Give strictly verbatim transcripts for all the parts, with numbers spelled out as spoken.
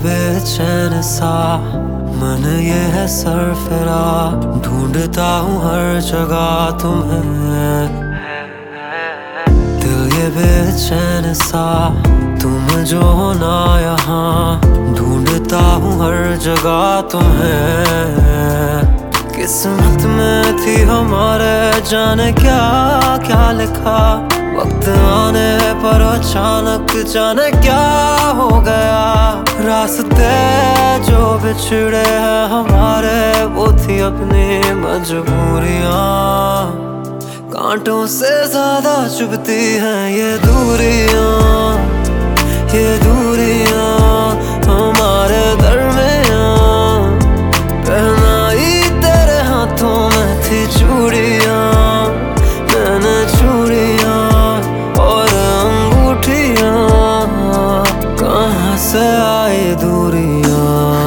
बेचैन सा मन ये है सरफरा, ढूंढता हूँ हर जगह तुम्हें। दिल ये बेचैन सा तुम जो हो ना यहाँ, ढूंढता हूँ हर जगह तुम्हें। किस्मत में थी हमारे जाने क्या क्या लिखा, वक्त आने पर अचानक जाने क्या हो गया। रास्ते जो बिछड़े हैं हमारे वो थी अपनी मजबूरियां, कांटों से ज्यादा चुभती हैं ये दूरियां, ये दूरियां हमारे दरमियां। पहनाई तेरे हाथों में थी चूड़ियां, मैंने चूड़ियां और अंगूठियां, कहाँ से आई दूरियां।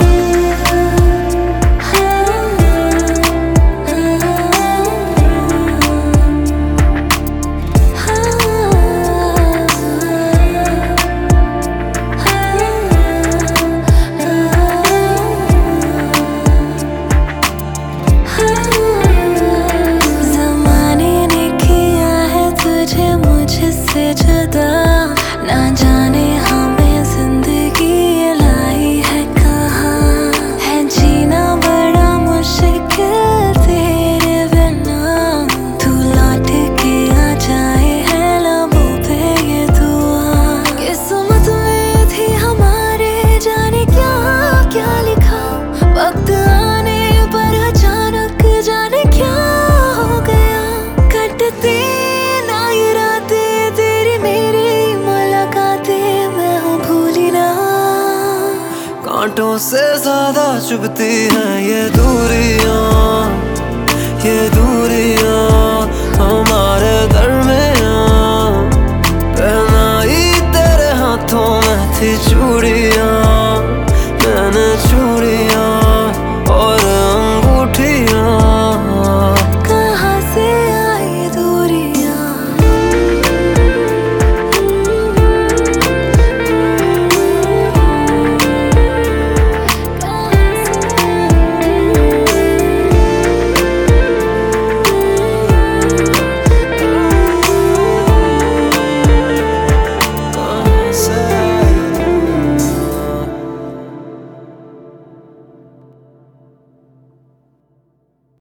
ना जाने हमें जिंदगी ये लाई है कहाँ, है जीना बड़ा मुश्किल तेरे बिना। तू लौट के आ जाए है लबों पे ये दुआ, किस्मत में थी हमारे जाने क्या क्या लिखा, वक्त आने पर अचानक जाने क्या हो गया। कटती कांटों से ज्यादा चुभती हैं ये